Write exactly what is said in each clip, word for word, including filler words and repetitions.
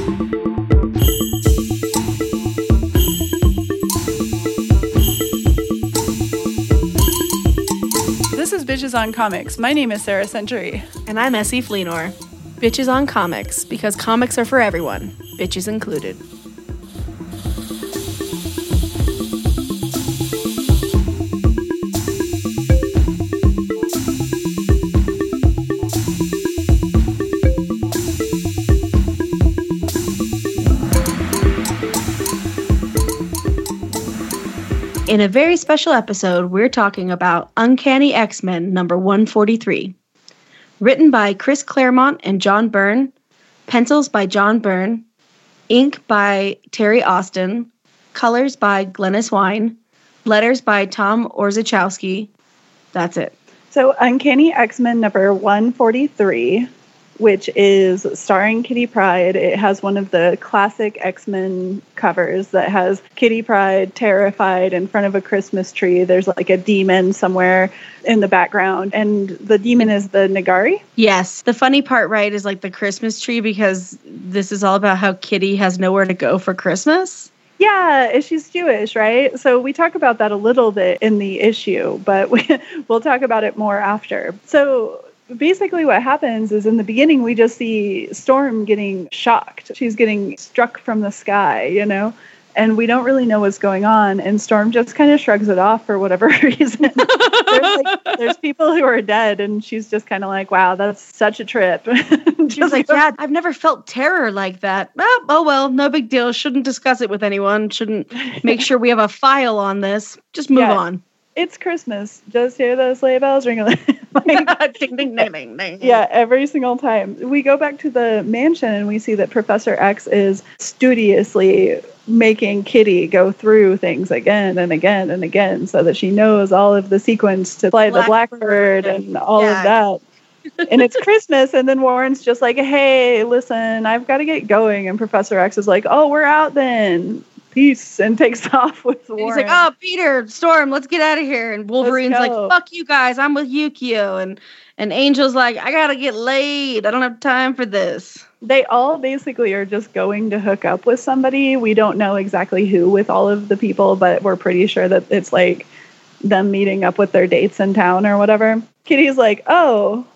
This is Bitches on Comics. My name is Sarah Century. And I'm Essie Fleenor. Bitches on Comics, because comics are for everyone, bitches included. In a very special episode, we're talking about Uncanny X-Men number one forty-three. Written by Chris Claremont and John Byrne, pencils by John Byrne, ink by Terry Austin, colors by Glennis Wine, letters by Tom Orzechowski. That's it. So Uncanny X-Men number one forty-three, which is starring Kitty Pryde. It has one of the classic X-Men covers that has Kitty Pryde terrified in front of a Christmas tree. There's like a demon somewhere in the background, and the demon is the Nagari. Yes. The funny part, right, is like the Christmas tree, because this is all about how Kitty has nowhere to go for Christmas. Yeah, she's Jewish, right? So we talk about that a little bit in the issue, but we, we'll talk about it more after. So basically what happens is in the beginning, we just see Storm getting shocked. She's getting struck from the sky, you know, and we don't really know what's going on. And Storm just kind of shrugs it off for whatever reason. there's, like, there's people who are dead, and she's just kind of like, wow, that's such a trip. She's like, yeah, I've never felt terror like that. Oh, oh, well, no big deal. Shouldn't discuss it with anyone. Shouldn't make sure we have a file on this. Just move yeah. on. It's Christmas. Just hear those sleigh bells ringing. like, ding, ding, ding, ding, ding. Yeah, every single time. We go back to the mansion and we see that Professor X is studiously making Kitty go through things again and again and again so that she knows all of the sequence to play the Blackbird and all yeah. of that. And it's Christmas, and then Warren's just like, hey, listen, I've got to get going. And Professor X is like, oh, we're out then. Peace, and takes off with Warren. He's like, oh, Peter, Storm, let's get out of here. And Wolverine's like, fuck you guys, I'm with Yukio. And and Angel's like, I gotta get laid. I don't have time for this. They all basically are just going to hook up with somebody. We don't know exactly who with all of the people, but we're pretty sure that it's like them meeting up with their dates in town or whatever. Kitty's like, oh.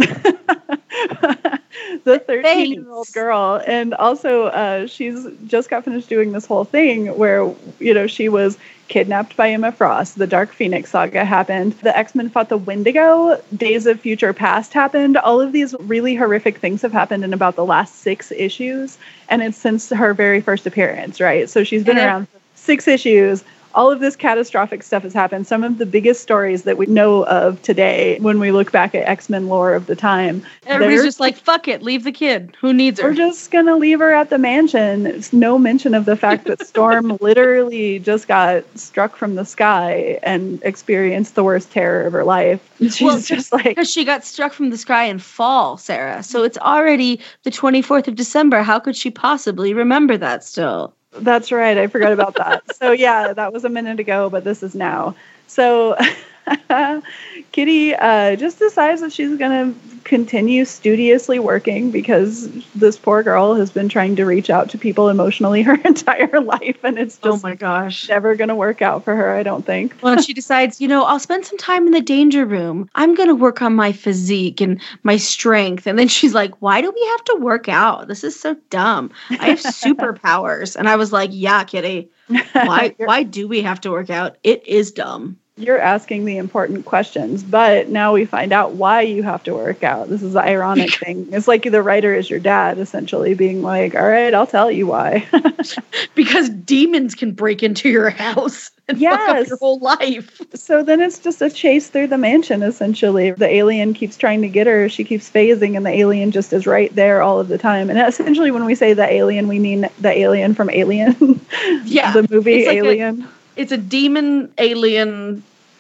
The thirteen-year-old girl, and also uh, she's just got finished doing this whole thing where, you know, she was kidnapped by Emma Frost. The Dark Phoenix saga happened. The X-Men fought the Wendigo. Days of Future Past happened. All of these really horrific things have happened in about the last six issues, and it's since her very first appearance, right? So she's been and around it- six issues. All of this catastrophic stuff has happened. Some of the biggest stories that we know of today, when we look back at X-Men lore of the time. Everybody's just like, fuck it, leave the kid. Who needs her? We're just going to leave her at the mansion. It's no mention of the fact that Storm literally just got struck from the sky and experienced the worst terror of her life. She's well, just like... Because she got struck from the sky in fall, Sarah. So it's already the twenty-fourth of December. How could she possibly remember that still? That's right. I forgot about that. So yeah, that was a minute ago, but this is now. So Kitty uh, just decides that she's going to continue studiously working because this poor girl has been trying to reach out to people emotionally her entire life, and it's just oh my gosh, never going to work out for her, I don't think. Well, she decides, you know, I'll spend some time in the danger room. I'm going to work on my physique and my strength. And then she's like, why do we have to work out? This is so dumb. I have superpowers. And I was like, yeah, Kitty, why why do we have to work out? It is dumb. You're asking the important questions, but now we find out why you have to work out. This is the ironic thing. It's like the writer is your dad, essentially, being like, all right, I'll tell you why. Because demons can break into your house and yes. fuck up your whole life. So then it's just a chase through the mansion, essentially. The alien keeps trying to get her. She keeps phasing, and the alien just is right there all of the time. And essentially, when we say the alien, we mean the alien from Alien. Yeah. The movie like Alien. A, it's a demon alien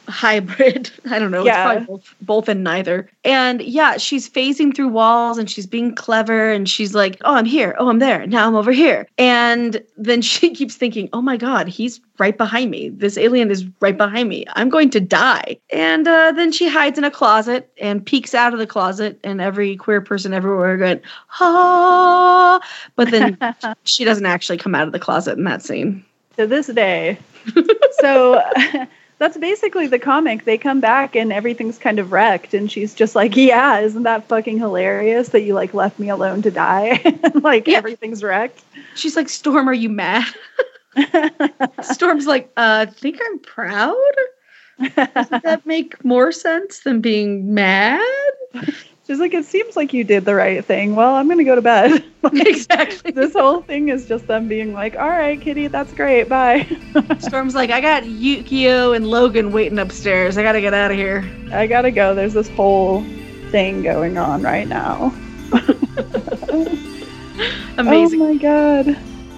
hybrid. I don't know. Yeah. It's probably both, both and neither. And yeah, she's phasing through walls and she's being clever and she's like, oh, I'm here. Oh, I'm there. Now I'm over here. And then she keeps thinking, oh my God, he's right behind me. This alien is right behind me. I'm going to die. And uh, then she hides in a closet and peeks out of the closet, and every queer person everywhere going, ah. But then she doesn't actually come out of the closet in that scene. To this day. So that's basically the comic. They come back and everything's kind of wrecked, and she's just like, yeah, isn't that fucking hilarious that you like left me alone to die? Like yeah. Everything's wrecked. She's like, Storm, are you mad? Storm's like, uh, I think I'm proud. Doesn't that make more sense than being mad? She's like, it seems like you did the right thing. Well, I'm going to go to bed. Like, exactly. This whole thing is just them being like, all right, Kitty, that's great. Bye. Storm's like, I got Yukio and Logan waiting upstairs. I got to get out of here. I got to go. There's this whole thing going on right now. Amazing. Oh, my God.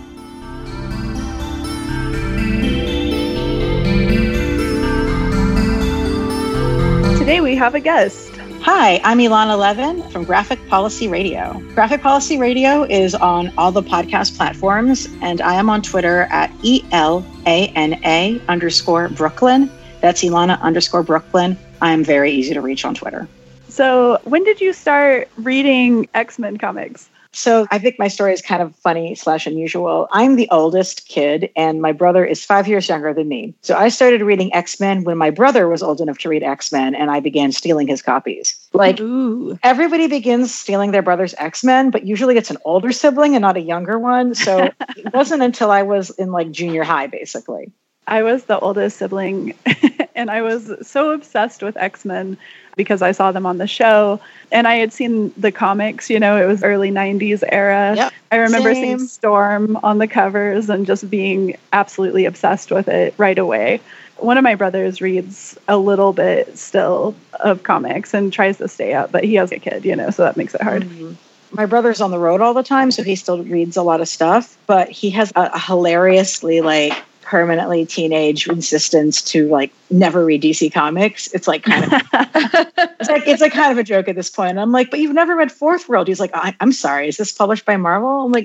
Today we have a guest. Hi, I'm Ilana Levin from Graphic Policy Radio. Graphic Policy Radio is on all the podcast platforms, and I am on Twitter at E L A N A underscore Brooklyn. That's Ilana underscore Brooklyn. I am very easy to reach on Twitter. So when did you start reading X-Men comics? So I think my story is kind of funny slash unusual. I'm the oldest kid, and my brother is five years younger than me. So I started reading X-Men when my brother was old enough to read X-Men, and I began stealing his copies. Like, Ooh. Everybody begins stealing their brother's X-Men, but usually it's an older sibling and not a younger one. So it wasn't until I was in like junior high, basically. I was the oldest sibling, and I was so obsessed with X-Men because I saw them on the show, and I had seen the comics, you know, it was early nineties era. Yep. I remember Same. seeing Storm on the covers and just being absolutely obsessed with it right away. One of my brothers reads a little bit still of comics and tries to stay up, but he has a kid, you know, so that makes it hard. Mm-hmm. My brother's on the road all the time, so he still reads a lot of stuff, but he has a, a hilariously, like, permanently teenage insistence to like never read D C comics. It's like kind of it's like it's like kind of a joke at this point. I'm like, but you've never read Fourth World. He's like, I- I'm sorry, is this published by Marvel? I'm like,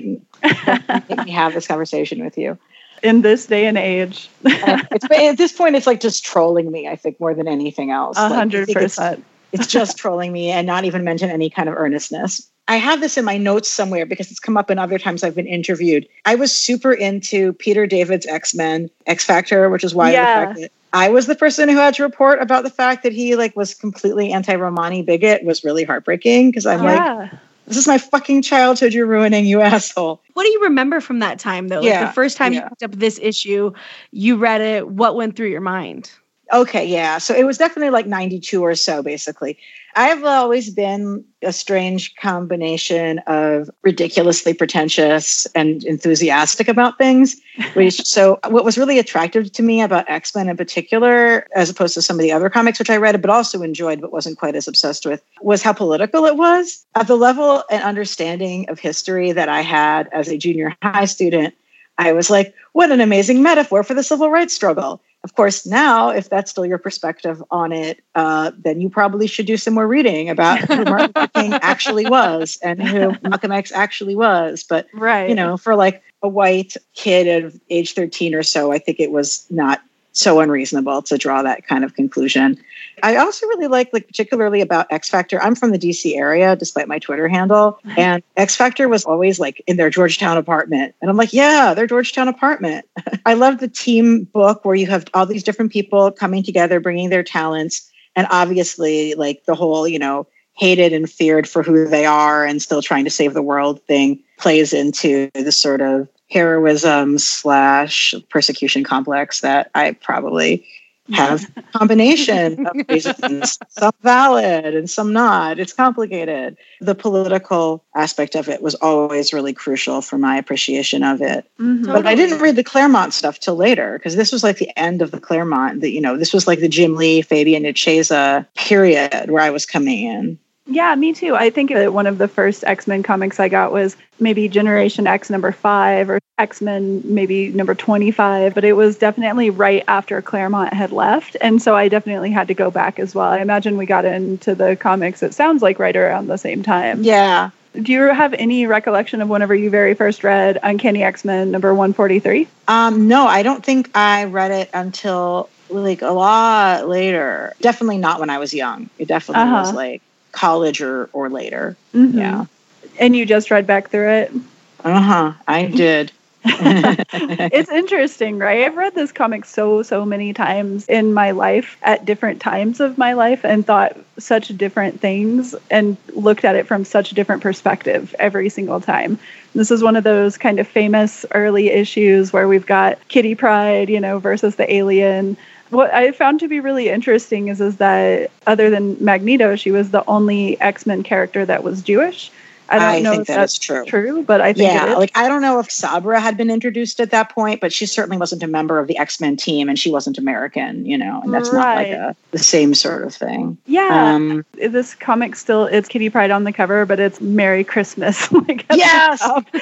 let me have this conversation with you. In this day and age, uh, it's, at this point, it's like just trolling me. I think more than anything else. A hundred percent. It's just trolling me and not even mention any kind of earnestness. I have this in my notes somewhere because it's come up in other times I've been interviewed. I was super into Peter David's X-Men, X Factor, which is why yeah. the fact that I was the person who had to report about the fact that he like was completely anti-Romani bigot was really heartbreaking because I'm yeah. like, this is my fucking childhood you're ruining, you asshole. What do you remember from that time, though? Like yeah. the first time yeah. you picked up this issue, you read it, what went through your mind? Okay, yeah. So it was definitely like ninety-two or so, basically. I've always been a strange combination of ridiculously pretentious and enthusiastic about things. Which, so what was really attractive to me about X-Men in particular, as opposed to some of the other comics, which I read, but also enjoyed, but wasn't quite as obsessed with, was how political it was. At the level and understanding of history that I had as a junior high student, I was like, what an amazing metaphor for the civil rights struggle. Of course, now, if that's still your perspective on it, uh, then you probably should do some more reading about who Martin Luther King actually was and who Malcolm X actually was. But, right. you know, for like a white kid of age thirteen or so, I think it was not so unreasonable to draw that kind of conclusion. I also really like, like particularly about X Factor. I'm from the D C area, despite my Twitter handle. And X Factor was always like in their Georgetown apartment. And I'm like, yeah, their Georgetown apartment. I love the team book where you have all these different people coming together, bringing their talents. And obviously like the whole, you know, hated and feared for who they are and still trying to save the world thing plays into the sort of heroism slash persecution complex that I probably have a combination of reasons, some valid and some not. It's complicated. The political aspect of it was always really crucial for my appreciation of it. Mm-hmm. But I didn't read the Claremont stuff till later because this was like the end of the Claremont. The, you know, this was like the Jim Lee, Fabian Nicieza period where I was coming in. Yeah, me too. I think that one of the first X-Men comics I got was maybe Generation X number five or X-Men maybe number twenty-five, but it was definitely right after Claremont had left. And so I definitely had to go back as well. I imagine we got into the comics, it sounds like right around the same time. Yeah. Do you have any recollection of whenever you very first read Uncanny X-Men number one forty-three? Um, no, I don't think I read it until like a lot later. Definitely not when I was young. It definitely uh-huh. was like college or, or later. Mm-hmm. Yeah. And you just read back through it? Uh-huh. I did. It's interesting, right? I've read this comic so, so many times in my life at different times of my life and thought such different things and looked at it from such a different perspective every single time. This is one of those kind of famous early issues where we've got Kitty Pryde, you know, versus the alien. What I found to be really interesting is, is that other than Magneto, she was the only X-Men character that was Jewish. I don't I know think if that that's is true. true, but I think yeah, it is. like I don't know if Sabra had been introduced at that point, but she certainly wasn't a member of the X-Men team, and she wasn't American, you know, and that's right. not like a, the same sort of thing. Yeah, um, this comic still it's Kitty Pryde on the cover, but it's Merry Christmas. Like yes.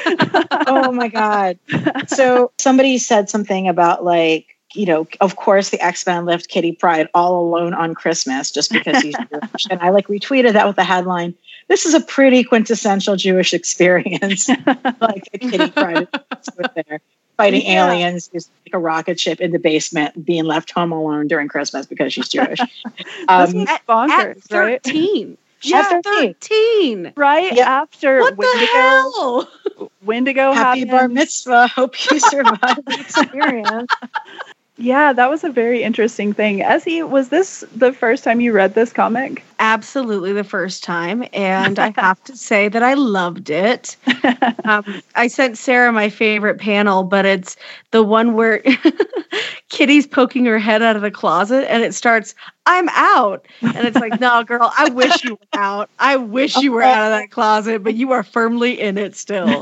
Oh my God. So somebody said something about like, you know, of course the X-Men left Kitty Pryde all alone on Christmas just because he's Jewish. And I like retweeted that with the headline, this is a pretty quintessential Jewish experience. Like a Kitty Pryde there fighting yeah. aliens, just like a rocket ship in the basement, being left home alone during Christmas because she's Jewish. Um, this is bonkers, at thirteen. Right? Yeah, at thirteen. Right yep. after what Wendigo. The hell? Wendigo Happy happened. bar mitzvah. Hope you survive the experience. Yeah, that was a very interesting thing. Essie, was this the first time you read this comic? Absolutely the first time. And I have to say that I loved it. Um, I sent Sarah my favorite panel, but it's the one where Kitty's poking her head out of the closet and it starts, I'm out. And it's like, no, girl, I wish you were out. I wish you were out of that closet, but you are firmly in it still.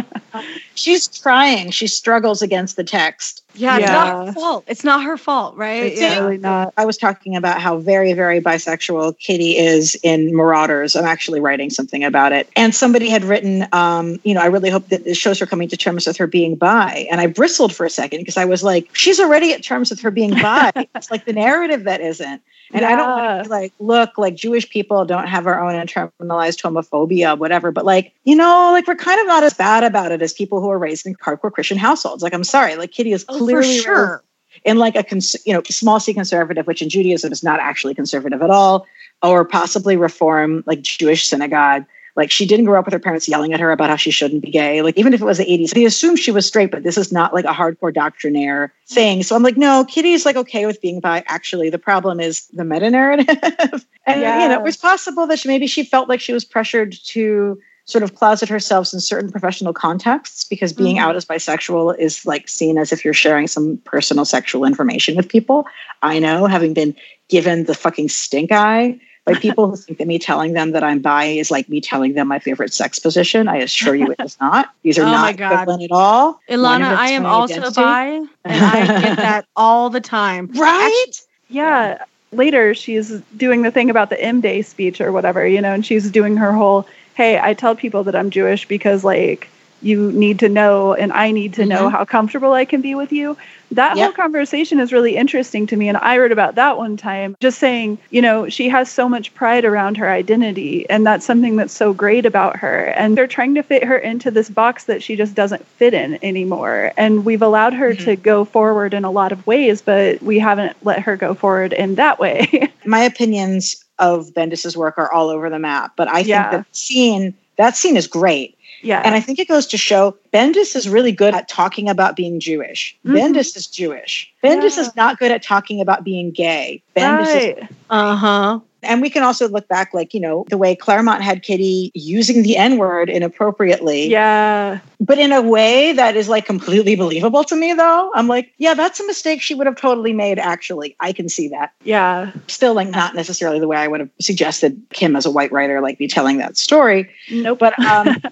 She's trying. She struggles against the text. Yeah, it's yeah. not her fault. It's not her fault, right? It's yeah. really not. I was talking about how very, very bisexual Kitty is in Marauders. I'm actually writing something about it. And somebody had written, um, you know, I really hope that this shows her coming to terms with her being bi. And I bristled for a second because I was like, she's already at terms with her being bi. It's like the narrative that isn't. And yeah. I don't want to be like, look, like Jewish people don't have our own internalized homophobia, whatever. But like, you know, like we're kind of not as bad about it as people who are raised in hardcore Christian households. Like, I'm sorry, like Kitty is oh, clearly for sure. in like a, cons- you know, small c conservative, which in Judaism is not actually conservative at all, or possibly reform, like Jewish synagogue. Like she didn't grow up with her parents yelling at her about how she shouldn't be gay. Like even if it was the eighties, they assumed she was straight, but this is not like a hardcore doctrinaire thing. So I'm like, no, Kitty's like okay with being bi. Actually, the problem is the meta narrative. And yeah. you know, it was possible that she, maybe she felt like she was pressured to sort of closet herself in certain professional contexts because being mm-hmm. out as bisexual is like seen as if you're sharing some personal sexual information with people. I know, having been given the fucking stink eye by people who think that me telling them that I'm bi is like me telling them my favorite sex position. I assure you it is not. These are oh not equivalent at all. Ilana, I am also identity. bi, and I get that all the time. Right? Actually, yeah. Later, she's doing the thing about the M-Day speech or whatever, you know, and she's doing her whole, hey, I tell people that I'm Jewish because, like, you need to know and I need to mm-hmm. know how comfortable I can be with you. That yep. whole conversation is really interesting to me. And I wrote about that one time, just saying, you know, she has so much pride around her identity. And that's something that's so great about her. And they're trying to fit her into this box that she just doesn't fit in anymore. And we've allowed her mm-hmm. to go forward in a lot of ways, but we haven't let her go forward in that way. My opinions of Bendis's work are all over the map, but I think yeah. that scene, that scene is great. Yeah. And I think it goes to show Bendis is really good at talking about being Jewish. Mm-hmm. Bendis is Jewish. Bendis yeah. is not good at talking about being gay. Bendis right. is. Uh-huh. And we can also look back, like, you know, the way Claremont had Kitty using the N-word inappropriately. Yeah. But in a way that is like completely believable to me, though. I'm like, yeah, that's a mistake she would have totally made, actually. I can see that. Yeah. Still, like, not necessarily the way I would have suggested Kim as a white writer, like, be telling that story. Nope. But, um,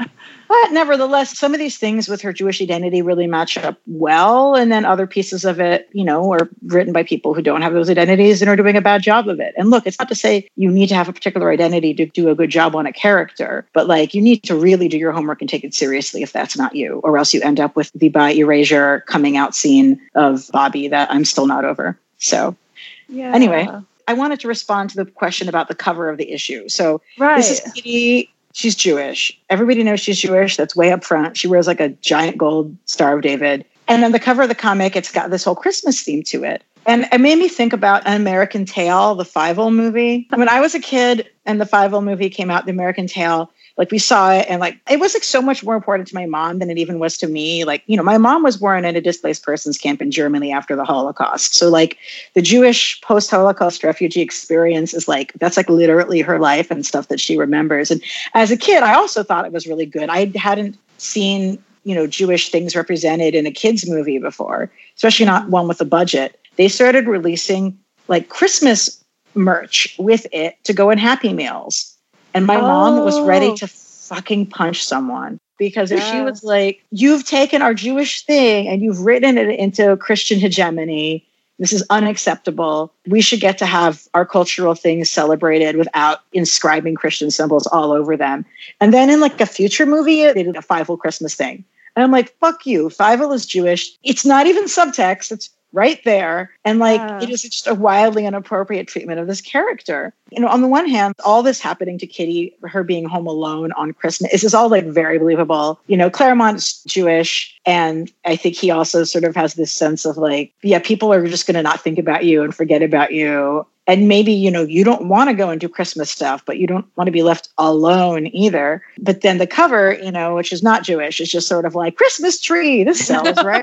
But nevertheless, some of these things with her Jewish identity really match up well. And then other pieces of it, you know, are written by people who don't have those identities and are doing a bad job of it. And look, it's not to say you need to have a particular identity to do a good job on a character, but like you need to really do your homework and take it seriously if that's not you, or else you end up with the by erasure coming out scene of Bobby that I'm still not over. So yeah. Anyway, I wanted to respond to the question about the cover of the issue. So right. This is Kitty. She's Jewish. Everybody knows she's Jewish. That's way up front. She wears like a giant gold Star of David. And on the cover of the comic, it's got this whole Christmas theme to it. And it made me think about An American Tail, the Fievel movie. When I was a kid and the Fievel movie came out, The American Tail, like we saw it and like it was like so much more important to my mom than it even was to me. Like, you know, my mom was born in a displaced persons camp in Germany after the Holocaust. So like the Jewish post-Holocaust refugee experience is like, that's like literally her life and stuff that she remembers. And as a kid, I also thought it was really good. I hadn't seen, you know, Jewish things represented in a kid's movie before, especially not one with a budget. They started releasing like Christmas merch with it to go in Happy Meals. And my oh. mom was ready to fucking punch someone because if yes. she was like, you've taken our Jewish thing and you've written it into Christian hegemony. This is unacceptable. We should get to have our cultural things celebrated without inscribing Christian symbols all over them. And then in like a future movie, they did a Fievel Christmas thing. And I'm like, fuck you. Fievel is Jewish. It's not even subtext. It's right there. And like, yeah. it is just a wildly inappropriate treatment of this character. You know, on the one hand, all this happening to Kitty, her being home alone on Christmas, this is all like very believable. You know, Claremont's Jewish. And I think he also sort of has this sense of like, yeah, people are just going to not think about you and forget about you. And maybe, you know, you don't want to go and do Christmas stuff, but you don't want to be left alone either. But then the cover, you know, which is not Jewish, is just sort of like, Christmas tree, this sells, right?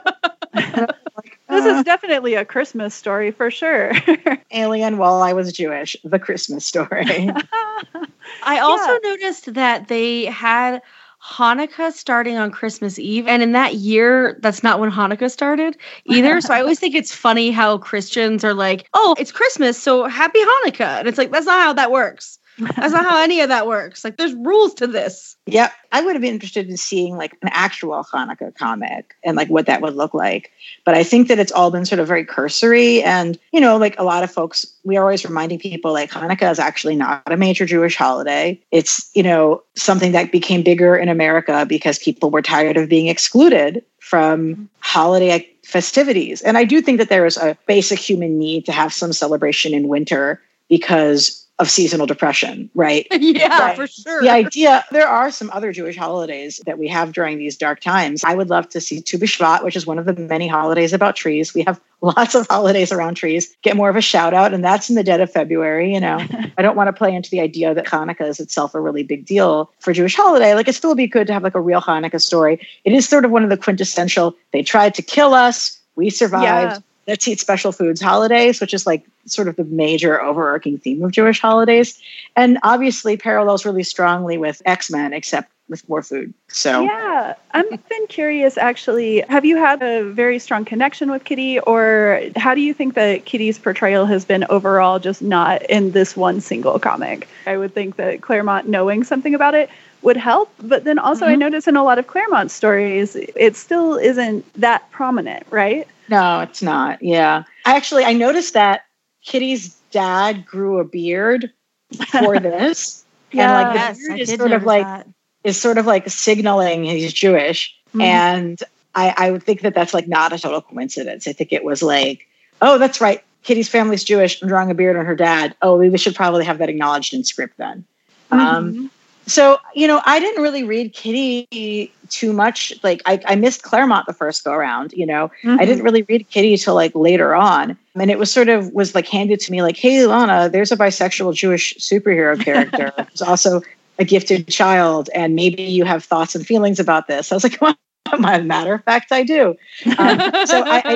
like, this uh, is definitely a Christmas story for sure. Alien While I Was Jewish, the Christmas story. I also yeah. noticed that they had Hanukkah starting on Christmas Eve. And in that year, that's not when Hanukkah started either. So I always think it's funny how Christians are like, oh, it's Christmas, so happy Hanukkah. And it's like, that's not how that works. That's not how any of that works. Like, there's rules to this. Yeah. I would have been interested in seeing like an actual Hanukkah comic and like what that would look like. But I think that it's all been sort of very cursory. And, you know, like a lot of folks, we are always reminding people like Hanukkah is actually not a major Jewish holiday. It's, you know, something that became bigger in America because people were tired of being excluded from holiday festivities. And I do think that there is a basic human need to have some celebration in winter because of seasonal depression, right? Yeah, right. for sure. The idea, there are some other Jewish holidays that we have during these dark times. I would love to see Tu B'Shvat, which is one of the many holidays about trees. We have lots of holidays around trees. Get more of a shout out, and that's in the dead of February, you know. I don't want to play into the idea that Hanukkah is itself a really big deal for Jewish holiday. Like, it still would be good to have like a real Hanukkah story. It is sort of one of the quintessential, they tried to kill us, we survived. Yeah. Let's eat special foods holidays, which is like sort of the major overarching theme of Jewish holidays. And obviously parallels really strongly with X-Men, except with more food. So yeah, I've been curious, actually, have you had a very strong connection with Kitty, or how do you think that Kitty's portrayal has been overall, just not in this one single comic? I would think that Claremont knowing something about it would help, but then also mm-hmm. I notice in a lot of Claremont stories, it still isn't that prominent, right? No, it's not. Yeah. Actually, I noticed that Kitty's dad grew a beard for this. yeah, and like the yes, beard I is did sort of like that. is sort of like signaling he's Jewish. Mm-hmm. And I, I would think that that's like not a total coincidence. I think it was like, oh, that's right. Kitty's family's Jewish. I'm drawing a beard on her dad. Oh, we should probably have that acknowledged in script then. Mm-hmm. Um, So, you know, I didn't really read Kitty too much. Like, I, I missed Claremont the first go around, you know. Mm-hmm. I didn't really read Kitty till like later on. And it was sort of was like handed to me like, hey, Lana, there's a bisexual Jewish superhero character. Who's also a gifted child. And maybe you have thoughts and feelings about this. I was like, well, as a matter of fact, I do. Um, so I, I, I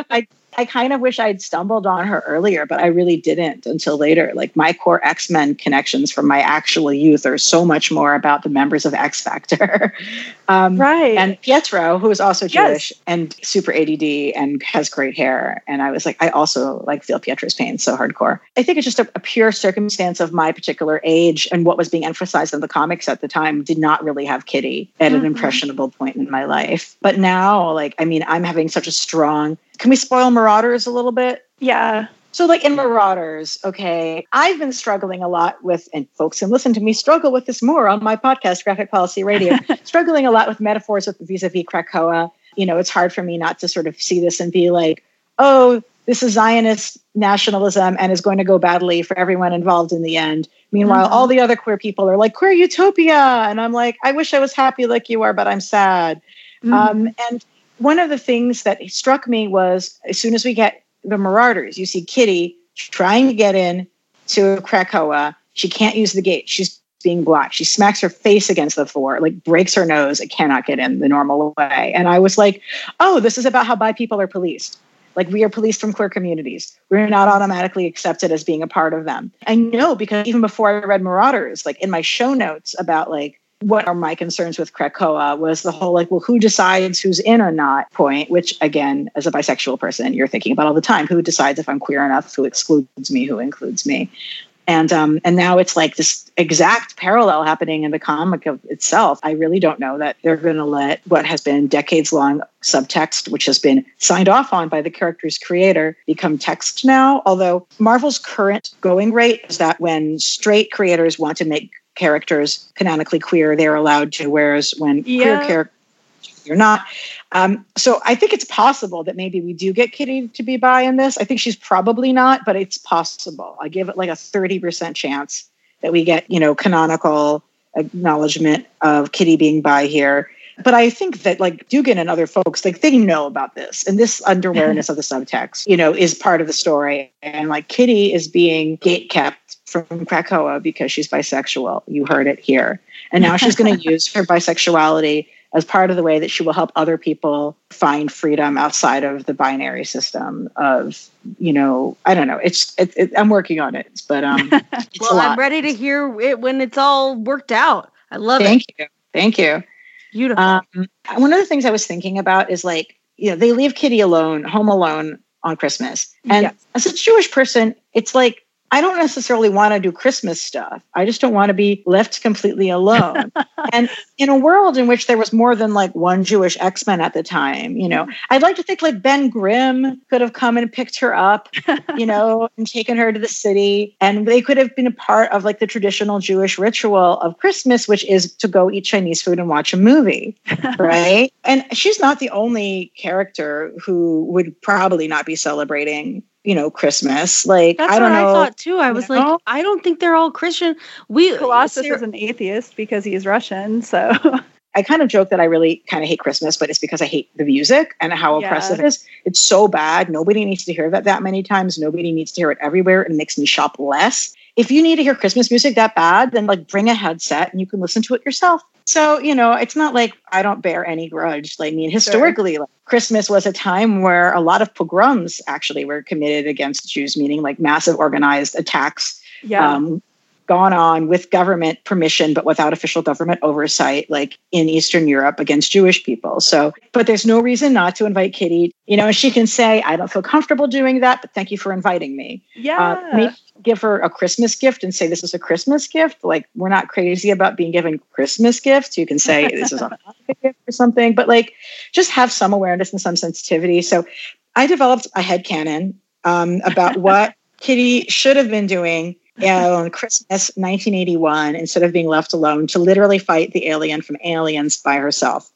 I kind of wish I'd stumbled on her earlier, but I really didn't until later. Like my core X-Men connections from my actual youth are so much more about the members of X Factor. um, right. And Pietro, who is also Jewish yes. and super A D D and has great hair. And I was like, I also like feel Pietro's pain so hardcore. I think it's just a, a pure circumstance of my particular age and what was being emphasized in the comics at the time did not really have Kitty at mm-hmm. an impressionable point in my life. But now, like, I mean, I'm having such a strong... Can we spoil Marauders a little bit? Yeah. So like in Marauders, okay, I've been struggling a lot with, and folks can listen to me struggle with this more on my podcast, Graphic Policy Radio, struggling a lot with metaphors with vis-a-vis Krakoa. You know, it's hard for me not to sort of see this and be like, oh, this is Zionist nationalism and is going to go badly for everyone involved in the end. Meanwhile, mm-hmm. all the other queer people are like, queer utopia. And I'm like, I wish I was happy like you are, but I'm sad. Mm-hmm. Um, and one of the things that struck me was as soon as we get the Marauders, you see Kitty trying to get in to Krakoa. She can't use the gate. She's being blocked. She smacks her face against the floor, like breaks her nose. It cannot get in the normal way. And I was like, oh, this is about how bi people are policed. Like we are policed from queer communities. We're not automatically accepted as being a part of them. I know because even before I read Marauders, like in my show notes about like, what are my concerns with Krakoa was the whole like, well, who decides who's in or not point, which again, as a bisexual person, you're thinking about all the time, who decides if I'm queer enough, who excludes me, who includes me. And um, and now it's like this exact parallel happening in the comic of itself. I really don't know that they're going to let what has been decades long subtext, which has been signed off on by the character's creator, become text now. Although Marvel's current going rate is that when straight creators want to make characters canonically queer, they're allowed to, whereas when yeah. queer characters, you're not. Um, so I think it's possible that maybe we do get Kitty to be bi in this. I think she's probably not, but it's possible. I give it like a thirty percent chance that we get, you know, canonical acknowledgement of Kitty being bi here. But I think that like Dugan and other folks, like they know about this, and this underawareness of the subtext, you know, is part of the story. And like Kitty is being gatekept from Krakoa because she's bisexual. You heard it here. And now she's going to use her bisexuality as part of the way that she will help other people find freedom outside of the binary system of, you know, I don't know. It's, it, it, I'm working on it, but um, it's well, I'm ready to hear it when it's all worked out. I love Thank it. Thank you. Thank you. Beautiful. Um, one of the things I was thinking about is like, you know, they leave Kitty alone, home alone on Christmas. And yeah. as a Jewish person, it's like, I don't necessarily want to do Christmas stuff. I just don't want to be left completely alone. And in a world in which there was more than like one Jewish X-Men at the time, you know, I'd like to think like Ben Grimm could have come and picked her up, you know, and taken her to the city. And they could have been a part of like the traditional Jewish ritual of Christmas, which is to go eat Chinese food and watch a movie, right? And she's not the only character who would probably not be celebrating, you know, Christmas. Like, That's I don't what know. I thought too. I was know? like, I don't think they're all Christian. We Colossus is an atheist because he's Russian. So I kind of joke that I really kind of hate Christmas, but it's because I hate the music and how yeah. oppressive it is. It's so bad. Nobody needs to hear that that many times. Nobody needs to hear it everywhere. It makes me shop less. If you need to hear Christmas music that bad, then like bring a headset and you can listen to it yourself. So, you know, it's not like I don't bear any grudge. Like, I mean, historically, sure. like, Christmas was a time where a lot of pogroms actually were committed against Jews, meaning like massive organized attacks yeah. um, gone on with government permission, but without official government oversight, like in Eastern Europe against Jewish people. So, but there's no reason not to invite Kitty. You know, she can say, I don't feel comfortable doing that, but thank you for inviting me. Yeah. Uh, maybe give her a Christmas gift and say, this is a Christmas gift. Like, we're not crazy about being given Christmas gifts. You can say this is a gift or something, but like, just have some awareness and some sensitivity. So I developed a headcanon um, about what Kitty should have been doing on Christmas nineteen eighty-one instead of being left alone to literally fight the alien from Aliens by herself.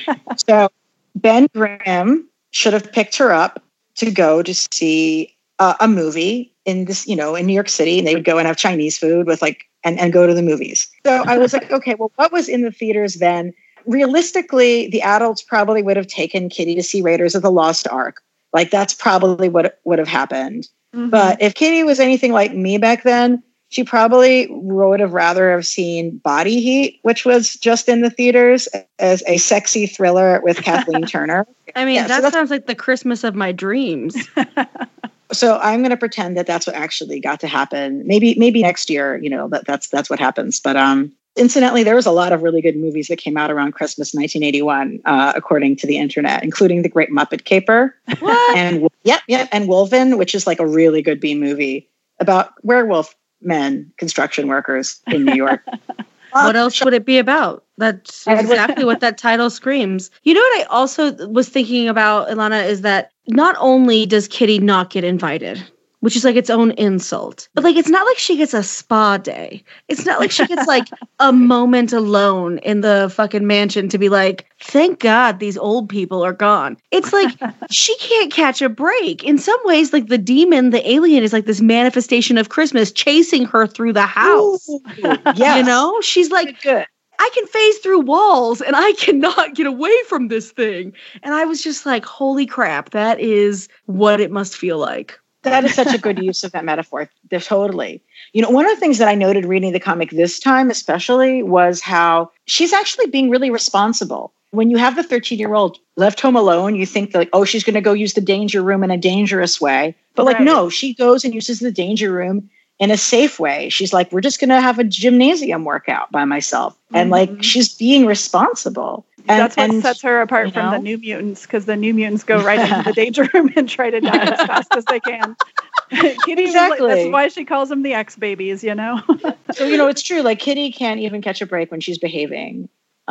So Ben Grimm should have picked her up to go to see uh, a movie in this, you know, in New York City, and they would go and have Chinese food with like, and, and go to the movies. So I was like, okay, well, what was in the theaters then? Realistically, the adults probably would have taken Kitty to see Raiders of the Lost Ark. Like, that's probably what would have happened. Mm-hmm. But if Kitty was anything like me back then, she probably would have rather have seen Body Heat, which was just in the theaters, as a sexy thriller with Kathleen Turner. I mean, yeah, that so sounds like the Christmas of my dreams. So I'm going to pretend that that's what actually got to happen. Maybe maybe next year, you know, that that's that's what happens. But um, incidentally, there was a lot of really good movies that came out around Christmas nineteen eighty-one, uh, according to the internet, including The Great Muppet Caper. What? And yep, yep, and Wolven, which is like a really good B movie about werewolf men, construction workers in New York. What else would it be about? That's exactly what that title screams. You know what I also was thinking about, Ilana, is that not only does Kitty not get invited, which is like its own insult, but like it's not like she gets a spa day. It's not like she gets like a moment alone in the fucking mansion to be like, thank God these old people are gone. It's like she can't catch a break. In some ways, like the demon, the alien is like this manifestation of Christmas chasing her through the house. Yeah, you know, she's like, good. I can phase through walls and I cannot get away from this thing. And I was just like, holy crap, that is what it must feel like. That is such a good use of that metaphor. They're totally. You know, one of the things that I noted reading the comic this time, especially, was how she's actually being really responsible. When you have the thirteen-year-old left home alone, you think that, like, oh, she's going to go use the danger room in a dangerous way. But like, Right. no, she goes and uses the danger room in a safe way. She's like, we're just going to have a gymnasium workout by myself. Mm-hmm. And like, she's being responsible. And, That's what and, sets her apart from know? the New Mutants, because the New Mutants go right into the danger room and try to die as fast as they can. Kitty, Exactly. That's why she calls them the X-babies, you know? So, you know, it's true. Like, Kitty can't even catch a break when she's behaving.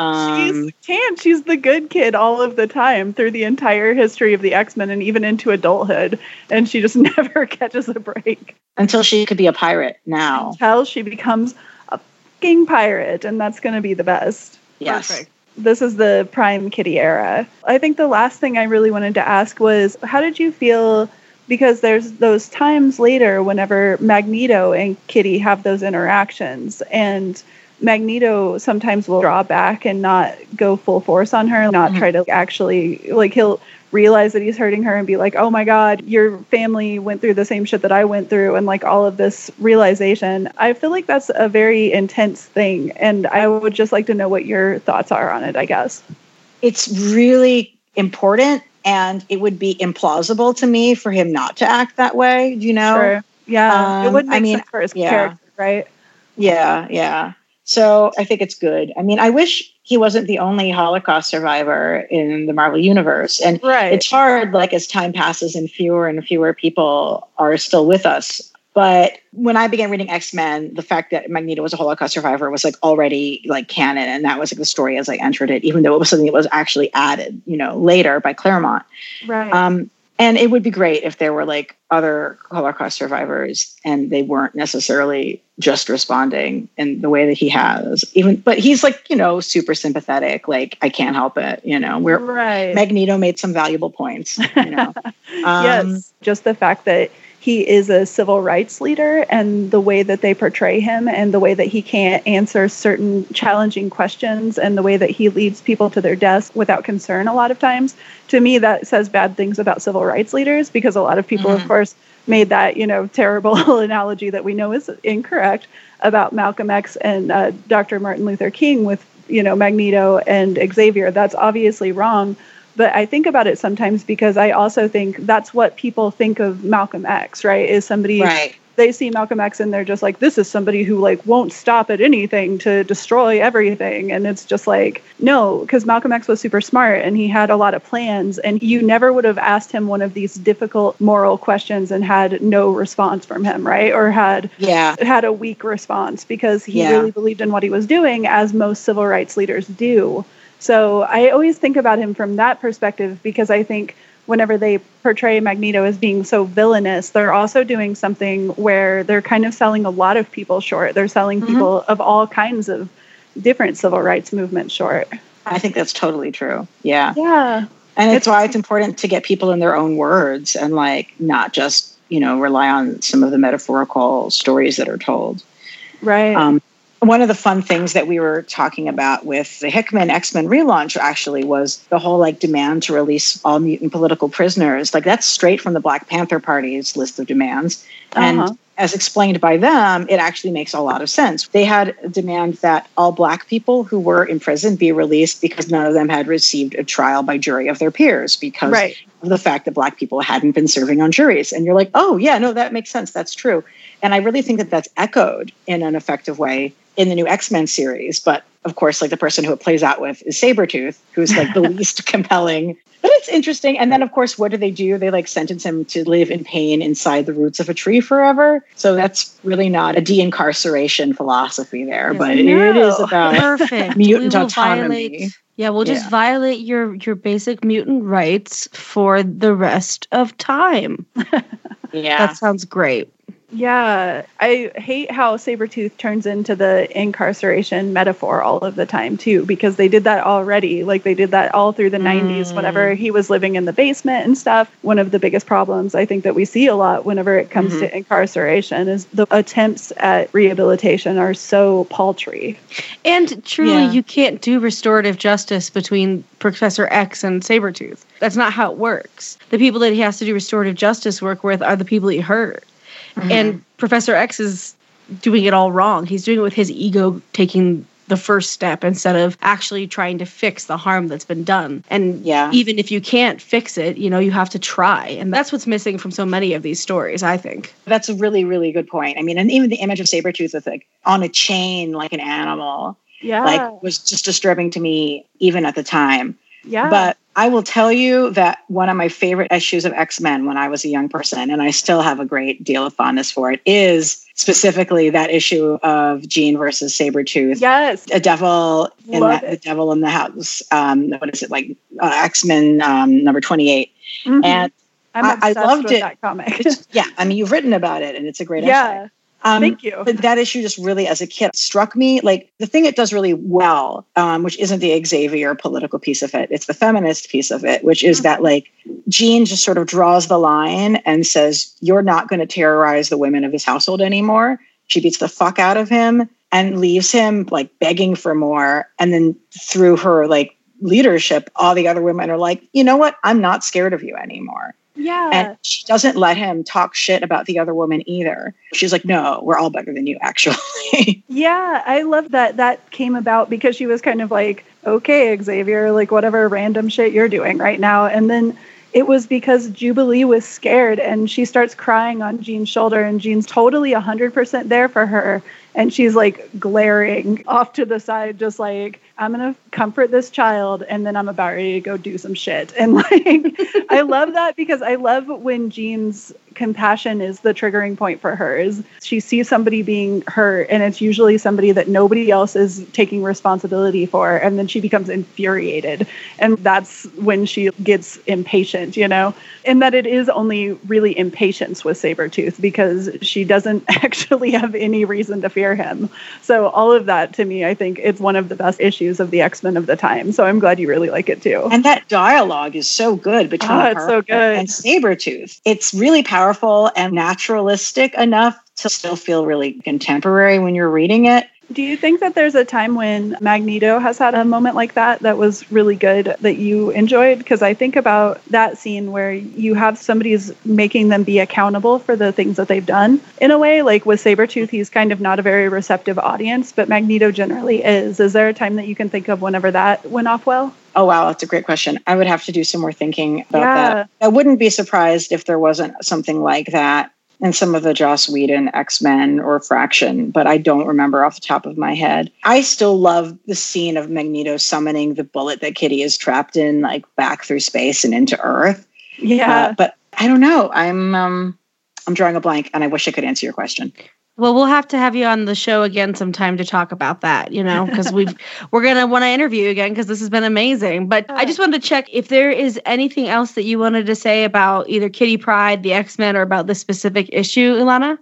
Um, She can't. She's the good kid all of the time through the entire history of the X-Men and even into adulthood. And she just never catches a break. until she could be a pirate now. Until she becomes a fucking pirate. And that's going to be the best. Yes. Perfect. This is the prime Kitty era. I think the last thing I really wanted to ask was, how did you feel? Because there's those times later whenever Magneto and Kitty have those interactions, and Magneto sometimes will draw back and not go full force on her, not mm-hmm. try to actually, like, he'll realize that he's hurting her and be like, oh my God, your family went through the same shit that I went through, and like all of this realization. I feel like that's a very intense thing, and I would just like to know what your thoughts are on it, I guess. It's really important, and it would be implausible to me for him not to act that way, you know? Sure. Yeah, um, it would make I mean, sense for his yeah. character, right? Yeah, yeah. So I think it's good. I mean, I wish he wasn't the only Holocaust survivor in the Marvel Universe. And right. it's hard, like, as time passes and fewer and fewer people are still with us. But when I began reading X-Men, the fact that Magneto was a Holocaust survivor was like already like canon. And that was like the story as I entered it, even though it was something that was actually added, you know, later by Claremont. Right. Um, and it would be great if there were like other Holocaust survivors and they weren't necessarily just responding in the way that he has. Even, but he's like, you know, super sympathetic. Like, I can't help it. You know, we're right. Magneto made some valuable points. You know, um, yes, just the fact that he is a civil rights leader, and the way that they portray him, and the way that he can't answer certain challenging questions, and the way that he leads people to their deaths without concern a lot of times. To me, that says bad things about civil rights leaders, because a lot of people, mm-hmm. of course, made that, you know, terrible analogy that we know is incorrect about Malcolm X and uh, Doctor Martin Luther King with, you know, Magneto and Xavier. That's obviously wrong. But I think about it sometimes because I also think that's what people think of Malcolm X, right? Is somebody, right. they see Malcolm X and they're just like, this is somebody who like won't stop at anything to destroy everything. And it's just like, no, because Malcolm X was super smart and he had a lot of plans, and you never would have asked him one of these difficult moral questions and had no response from him, right? Or had, yeah. had a weak response because he yeah. really believed in what he was doing, as most civil rights leaders do. So I always think about him from that perspective, because I think whenever they portray Magneto as being so villainous, they're also doing something where they're kind of selling a lot of people short. They're selling mm-hmm. people of all kinds of different civil rights movements short. I think that's totally true. Yeah. Yeah. And it's, it's why it's important to get people in their own words and like not just, you know, rely on some of the metaphorical stories that are told. Right. Um, One of the fun things that we were talking about with the Hickman X-Men relaunch actually was the whole like demand to release all mutant political prisoners. Like that's straight from the Black Panther Party's list of demands. And uh-huh. as explained by them, it actually makes a lot of sense. They had a demand that all Black people who were in prison be released because none of them had received a trial by jury of their peers because right. of the fact that Black people hadn't been serving on juries. And you're like, oh, yeah, no, that makes sense. That's true. And I really think that that's echoed in an effective way in the new X-Men series. But of course, like the person who it plays out with is Sabretooth, who's like the least compelling. But it's interesting. And then, of course, what do they do? They like sentence him to live in pain inside the roots of a tree forever. So that's really not a de-incarceration philosophy there, yes, but no. it is about Perfect. mutant autonomy. Violate, yeah, we'll just yeah. violate your, your basic mutant rights for the rest of time. Yeah. That sounds great. Yeah, I hate how Sabretooth turns into the incarceration metaphor all of the time, too, because they did that already. Like, they did that all through the mm. nineties whenever he was living in the basement and stuff. One of the biggest problems I think that we see a lot whenever it comes mm-hmm. to incarceration is the attempts at rehabilitation are so paltry. And truly, yeah. you can't do restorative justice between Professor X and Sabretooth. That's not how it works. The people that he has to do restorative justice work with are the people he hurt. Mm-hmm. And Professor X is doing it all wrong. He's doing it with his ego taking the first step instead of actually trying to fix the harm that's been done. And yeah. even if you can't fix it, you know, you have to try. And that's what's missing from so many of these stories, I think. That's a really, really good point. I mean, and even the image of Sabretooth with like on a chain like an animal, yeah. like was just disturbing to me even at the time. Yeah. But I will tell you that one of my favorite issues of X-Men when I was a young person, and I still have a great deal of fondness for it, is specifically that issue of Jean versus Sabretooth. Yes. A devil in Love that, it. the devil in the house. Um, what is it, like uh, X-Men um, number twenty-eight. Mm-hmm. And I'm I, obsessed I loved with it. that comic. Yeah, I mean, you've written about it, and it's a great yeah. essay. Um, Thank you. But that issue just really, as a kid, struck me. Like the thing it does really well, um, which isn't the Xavier political piece of it, it's the feminist piece of it, which is mm-hmm. that like Jean just sort of draws the line and says, you're not going to terrorize the women of his household anymore. She beats the fuck out of him and leaves him like begging for more. And then through her like leadership, all the other women are like, you know what? I'm not scared of you anymore. Yeah. And she doesn't let him talk shit about the other woman either. She's like, no, we're all better than you, actually. Yeah, I love that that came about because she was kind of like, okay, Xavier, like whatever random shit you're doing right now. And then it was because Jubilee was scared and she starts crying on Jean's shoulder and Jean's totally one hundred percent there for her. And she's like glaring off to the side, just like, I'm going to comfort this child and then I'm about ready to go do some shit. And like, I love that because I love when Jean's compassion is the triggering point for her. Is she sees somebody being hurt and it's usually somebody that nobody else is taking responsibility for. And then she becomes infuriated. And that's when she gets impatient, you know, and that it is only really impatience with Sabretooth because she doesn't actually have any reason to fear him. So all of that to me, I think it's one of the best issues of the X-Men of the time. So I'm glad you really like it too. And that dialogue is so good between oh, her it's so good. and Sabretooth. It's really powerful and naturalistic enough to still feel really contemporary when you're reading it. Do you think that there's a time when Magneto has had a moment like that that was really good that you enjoyed? Because I think about that scene where you have somebody's making them be accountable for the things that they've done. In a way, like with Sabretooth, he's kind of not a very receptive audience, but Magneto generally is. Is there a time that you can think of whenever that went off well? Oh, wow. That's a great question. I would have to do some more thinking about yeah. that. I wouldn't be surprised if there wasn't something like that in some of the Joss Whedon X-Men or Fraction, but I don't remember off the top of my head. I still love the scene of Magneto summoning the bullet that Kitty is trapped in, like back through space and into Earth. Yeah. Uh, but I don't know. I'm um, I'm drawing a blank, and I wish I could answer your question. Well, we'll have to have you on the show again sometime to talk about that, you know, because we've we're going to want to interview you again because this has been amazing. But I just wanted to check if there is anything else that you wanted to say about either Kitty Pryde, the X-Men, or about this specific issue, Ilana?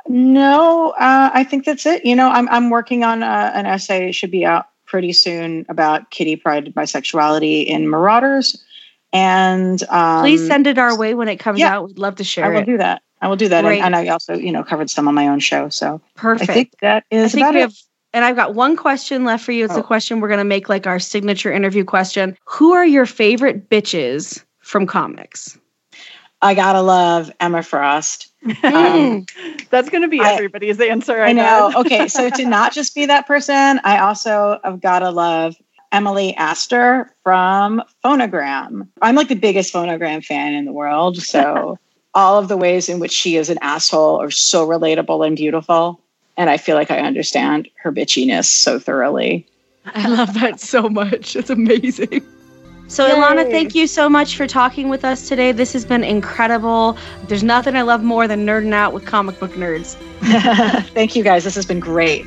No, uh, I think that's it. You know, I'm I'm working on uh, an essay. It should be out pretty soon about Kitty Pryde bisexuality in Marauders. And um, please send it our way when it comes yeah, out. We'd love to share it. I will it. do that. I will do that. And, and I also, you know, covered some on my own show. So perfect. I think that is I think about we it. Have, and I've got one question left for you. It's oh. a question we're going to make like our signature interview question. Who are your favorite bitches from comics? I gotta love Emma Frost. Um, That's going to be I- everybody's answer. I, I know. bet. Okay, so to not just be that person, I also have got to love Emily Astor from Phonogram. I'm like the biggest Phonogram fan in the world. So all of the ways in which she is an asshole are so relatable and beautiful. And I feel like I understand her bitchiness so thoroughly. I love that so much. It's amazing. So, Yay. Ilana, thank you so much for talking with us today. This has been incredible. There's nothing I love more than nerding out with comic book nerds. Thank you, guys. This has been great.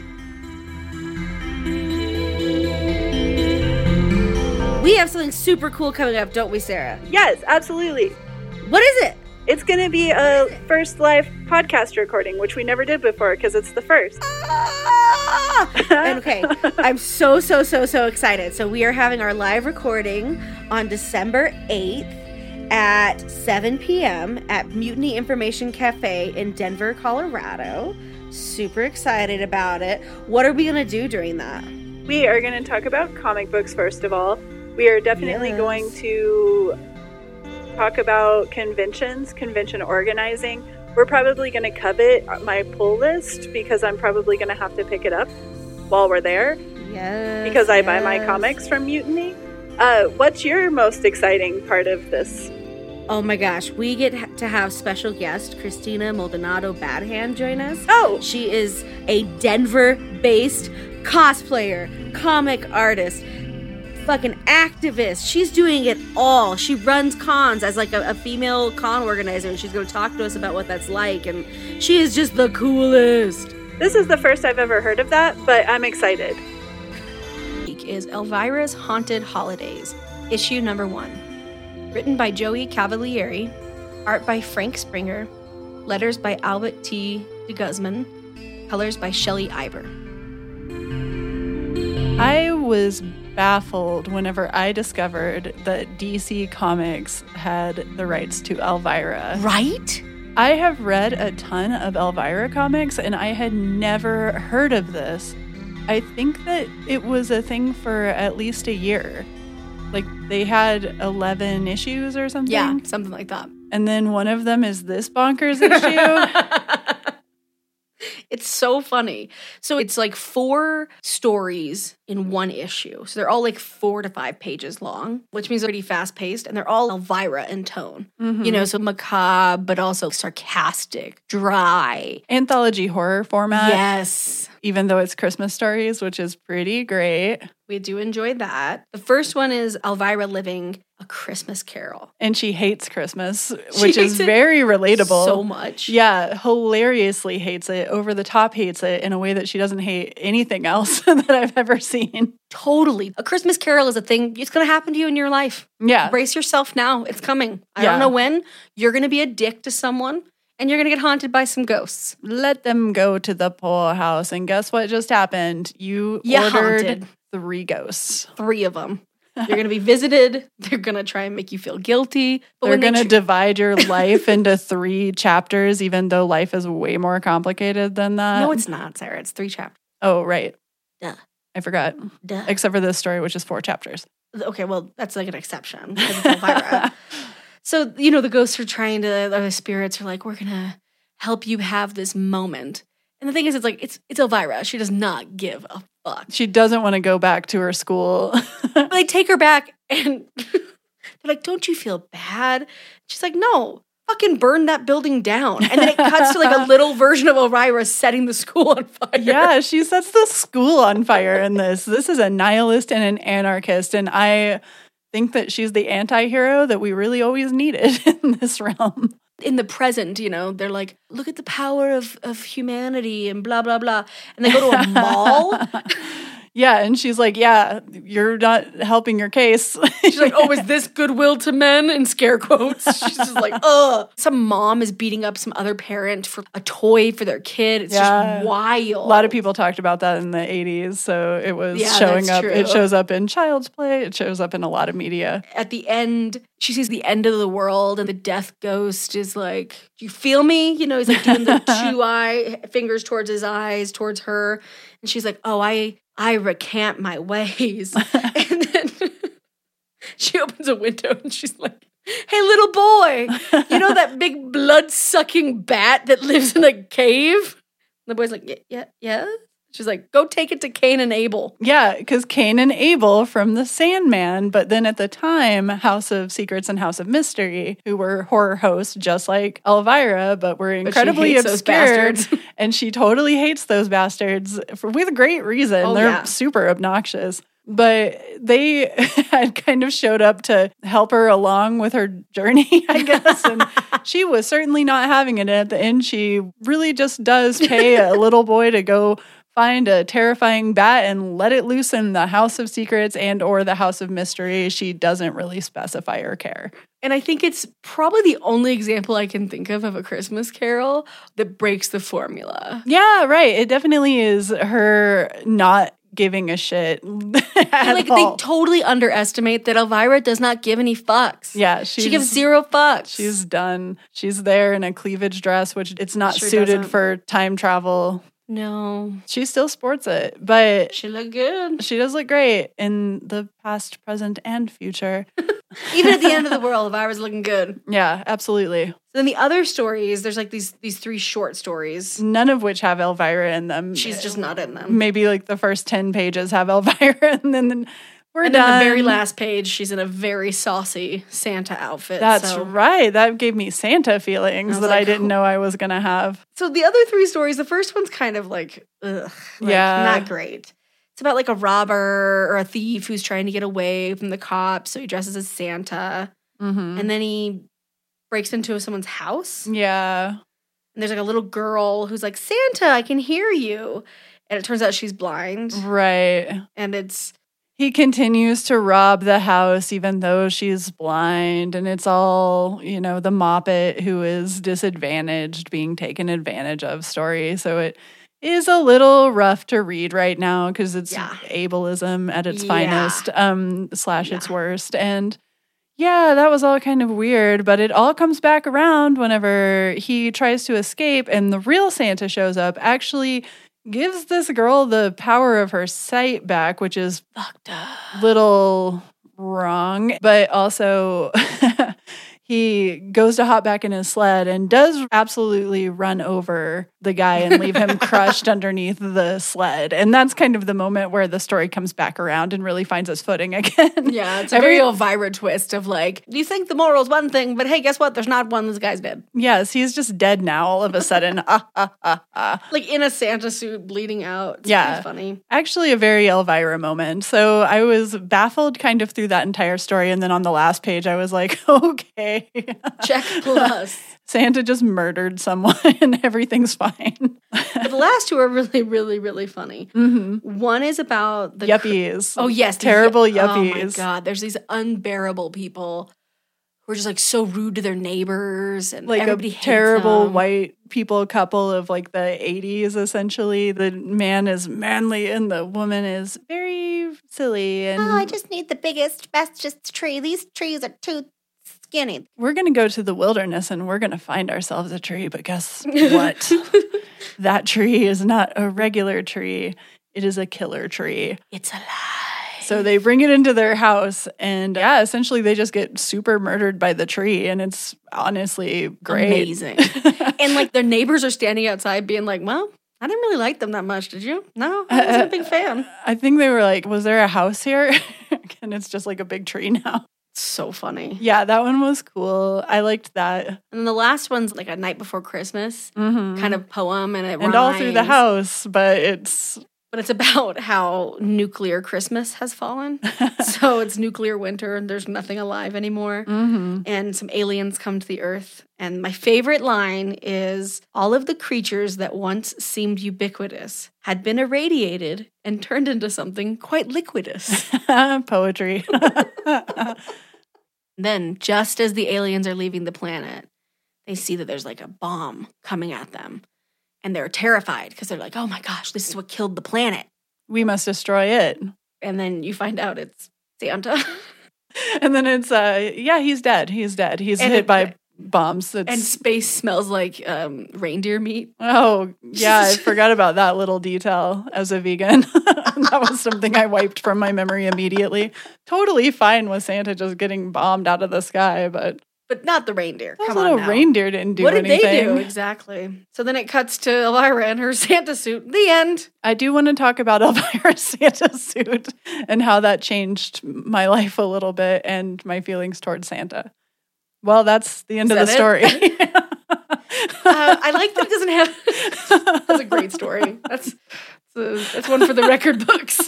We have something super cool coming up, don't we, Sarah? Yes, absolutely. What is it? It's going to be a first live podcast recording, which we never did before because it's the first. Ah! And okay, I'm so, so, so, so excited. So we are having our live recording on December eighth at seven p.m. at Mutiny Information Cafe in Denver, Colorado. Super excited about it. What are we going to do during that? We are going to talk about comic books, first of all. We are definitely Yes. going to talk about conventions, convention organizing. We're probably going to covet my pull list because I'm probably going to have to pick it up while we're there Yes. because I buy my yes. comics from Mutiny. Uh, what's your most exciting part of this? Oh my gosh, we get ha- to have special guest Christina Maldonado Badhand join us. Oh, She is a Denver-based cosplayer, comic artist, fucking activist. She's doing it all. She runs cons as like a, a female con organizer, and she's going to talk to us about what that's like. And she is just the coolest. this is the first I've ever heard of that, but I'm excited. Week is Elvira's Haunted Holidays, issue number one. Written by Joey Cavalieri, art by Frank Springer, letters by Albert T. de Guzman, colors by Shelley Iber. I was baffled whenever I discovered that D C Comics had the rights to Elvira. Right? I have read a ton of Elvira comics and I had never heard of this. I think that it was a thing for at least a year. Like they had eleven issues or something. Yeah, something like that. And then one of them is this bonkers issue. It's so funny. So it's like four stories in one issue. So they're all like four to five pages long, which means they're pretty fast paced, and they're all Elvira in tone. Mhm. You know, so macabre, but also sarcastic, dry. Anthology horror format. Yes. Even though it's Christmas stories, which is pretty great. We do enjoy that. The first one is Elvira living a Christmas carol. And she hates Christmas, She which hates is it very relatable. So much. Yeah, hilariously hates it, over the top hates it in a way that she doesn't hate anything else that I've ever seen. Totally. A Christmas carol is a thing. It's going to happen to you in your life. Yeah. Brace yourself now. It's coming. I Yeah. don't know when. You're going to be a dick to someone, and you're going to get haunted by some ghosts. Let them go to the poorhouse. And guess what just happened? You You ordered haunted. three ghosts. Three of them. You're going to be visited. They're going to try and make you feel guilty. But They're when they going to tr- divide your life into three chapters, even though life is way more complicated than that. No, it's not, Sarah. It's three chapters. Oh, right. Duh. I forgot. Duh. Except for this story, which is four chapters. Okay, well, that's like an exception because it's Elvira. So, you know, the ghosts are trying to, or the spirits are like, we're going to help you have this moment. And the thing is, it's like, it's it's Elvira. She does not give a fuck. She doesn't want to go back to her school. But they take her back and they're like, don't you feel bad? She's like, no, fucking burn that building down. And then it cuts to like a little version of Elvira setting the school on fire. Yeah, she sets the school on fire in this. This is a nihilist and an anarchist. And I think that she's the anti-hero that we really always needed in this realm. In the present, you know, they're like, look at the power of, of humanity and blah, blah, blah. And they go to a mall. Yeah, and she's like, yeah, you're not helping your case. She's like, oh, is this goodwill to men? In scare quotes. She's just like, ugh. Some mom is beating up some other parent for a toy for their kid. It's Yeah. just wild. A lot of people talked about that in the eighties, so it was Yeah, showing that's up. true. It shows up in Child's Play. It shows up in a lot of media. At the end, she sees the end of the world, and the death ghost is like, do you feel me? You know, he's like doing the two eye fingers towards his eyes, towards her. And she's like, oh, I I recant my ways. And then she opens a window and she's like, Hey, little boy, you know that big blood-sucking bat that lives in a cave? The boy's like, yeah, yeah, yeah. She's like, go take it to Cain and Abel. Yeah, because Cain and Abel from the Sandman, but then at the time, House of Secrets and House of Mystery, who were horror hosts just like Elvira, but were incredibly but obscure. And she totally hates those bastards for, with great reason. Oh, They're yeah. super obnoxious. But they had kind of showed up to help her along with her journey, I guess. And she was certainly not having it. And at the end, she really just does pay a little boy to go find a terrifying bat and let it loose in the House of Secrets and or the House of Mystery. She doesn't really specify or care. And I think it's probably the only example I can think of of a Christmas Carol that breaks the formula. Yeah, right. It definitely is her not giving a shit at like all. They totally underestimate that Elvira does not give any fucks. Yeah, she gives zero fucks. She's done. She's there in a cleavage dress, which it's not Sure suited doesn't. for time travel. No, She still sports it, but she look good. she does look great in the past, present, and future. Even at the end of the world, Elvira's looking good. Yeah, absolutely. So then the other stories, there's like these these three short stories. None of which have Elvira in them. She's just not in them. Maybe like the first ten pages have Elvira, and then we're and done. then the very last page, she's in a very saucy Santa outfit. That's so. right. That gave me Santa feelings I was that like, I didn't know I was going to have. So the other three stories, the first one's kind of like, ugh, like, Yeah. not great. It's about like a robber or a thief who's trying to get away from the cops, so he dresses as Santa, Mm-hmm. and then he breaks into someone's house, and Yeah. there's like a little girl who's like, Santa, I can hear you, and it turns out she's blind, Right. and it's He continues to rob the house even though she's blind, and it's all, you know, the Moppet who is disadvantaged being taken advantage of story. So it is a little rough to read right now because it's Yeah. ableism at its Yeah. finest, um, slash its Yeah. worst. And yeah, that was all kind of weird, but it all comes back around whenever he tries to escape and the real Santa shows up, actually gives this girl the power of her sight back, which is fucked up. little wrong, but also he goes to hop back in his sled and does absolutely run over the guy and leave him crushed underneath the sled. And that's kind of the moment where the story comes back around and really finds its footing again. Yeah, it's a Every- very Elvira twist of like, you think the moral's one thing, but hey, guess what? There's not one. This guy's dead. Yes, he's just dead now all of a sudden. ah, ah, ah, ah. Like in a Santa suit, bleeding out. It's Yeah. pretty funny. Actually, a very Elvira moment. So I was baffled kind of through that entire story. And then on the last page, I was like, okay. Check plus. Santa just murdered someone and everything's fine. But the last two are really, really, really funny. Mm-hmm. One is about the Yuppies. Oh yes, the Terrible yu- Oh my yuppies. god, there's these unbearable people who are just like so rude to their neighbors, and Like everybody a hates terrible them. white people couple of like the eighties, essentially. The man is manly and the woman is very silly. And Oh, I just need the biggest, bestest tree. These trees are too skinny. we're going to go to the wilderness and we're going to find ourselves a tree. But guess what? That tree is not a regular tree. It is a killer tree. It's a lie. So they bring it into their house and yeah, essentially they just get super murdered by the tree. And it's honestly great. Amazing. And like their neighbors are standing outside being like, well, I didn't really like them that much, did you? No, I wasn't a big fan. I think they were like, was there a house here? And it's just like a big tree now. So funny. Yeah, that one was cool. I liked that. And then the last one's like a night before Christmas Mm-hmm. kind of poem, and it and all through the rhymes. house, but it's But it's about how nuclear Christmas has fallen. So it's nuclear winter and there's nothing alive anymore. mm-hmm. And some aliens come to the earth. And my favorite line is, all of the creatures that once seemed ubiquitous had been irradiated and turned into something quite liquidous. poetry. Then, just as the aliens are leaving the planet, they see that there's like a bomb coming at them. And they're terrified because they're like, oh my gosh, this is what killed the planet. We must destroy it. And then you find out it's Santa. And then it's uh yeah, he's dead. He's dead. He's And hit it- by bombs. It's, And space smells like um, reindeer meat. oh, yeah, I forgot about that little detail as a vegan. That was something I wiped from my memory immediately. Totally fine with Santa just getting bombed out of the sky, but But not the reindeer. those Come little on now. reindeer didn't do what did anything. they do? Exactly. So then it cuts to Elvira in her Santa suit. The end. I do want to talk about Elvira's Santa suit and how that changed my life a little bit and my feelings towards Santa. Well, that's the end Is of the that story. Uh, I like that it doesn't have. That's a great story. That's that's, a, that's one for the record books.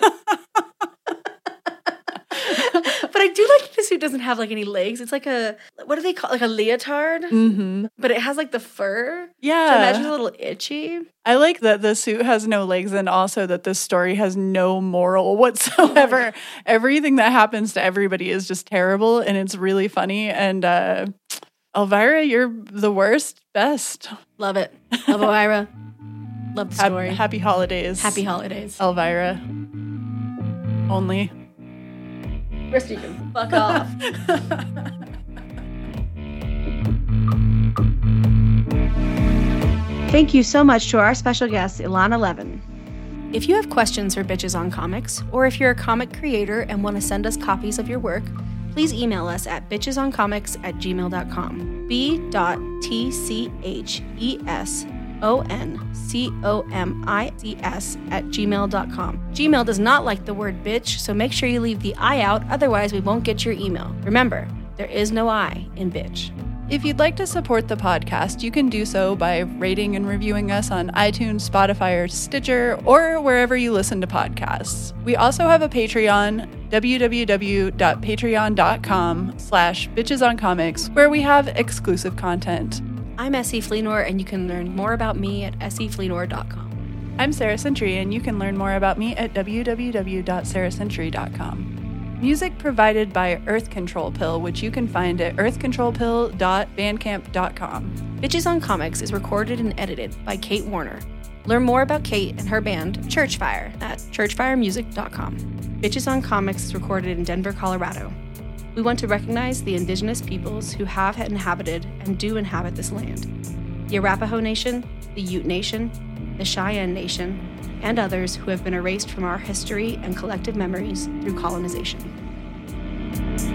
But I do like the suit doesn't have like any legs. It's like a what do they call like a leotard? Mm-hmm. But it has like the fur. Yeah. So I imagine it's a little itchy. I like that the suit has no legs and also that this story has no moral whatsoever. Everything that happens to everybody is just terrible and it's really funny. And uh, Elvira, you're the worst, best. Love it. Love Elvira. Love the Hap- story. happy holidays. Happy holidays. Elvira. Only. Rest you can fuck off. Thank you so much to our special guest, Ilana Levin. If you have questions for Bitches on Comics, or if you're a comic creator and want to send us copies of your work, please email us at bitchesoncomics at gmail dot com. B dot T C H E S O N C O M I C S at gmail dot com. Gmail does not like the word bitch, so make sure you leave the I out, otherwise we won't get your email. Remember, there is no I in bitch. If you'd like to support the podcast, you can do so by rating and reviewing us on iTunes, Spotify, or Stitcher, or wherever you listen to podcasts. We also have a Patreon, www.patreon.com slash bitchesoncomics, where we have exclusive content. I'm Essie Fleenor, and you can learn more about me at essie fleenor dot com. I'm Sarah Century, and you can learn more about me at w w w dot sarah century dot com. Music provided by Earth Control Pill, which you can find at earth control pill dot bandcamp dot com. Bitches on Comics is recorded and edited by Kate Warner. Learn more about Kate and her band, Churchfire, at church fire music dot com. Bitches on Comics is recorded in Denver, Colorado. We want to recognize the indigenous peoples who have inhabited and do inhabit this land. The Arapaho Nation, the Ute Nation, the Cheyenne Nation, and others who have been erased from our history and collective memories through colonization.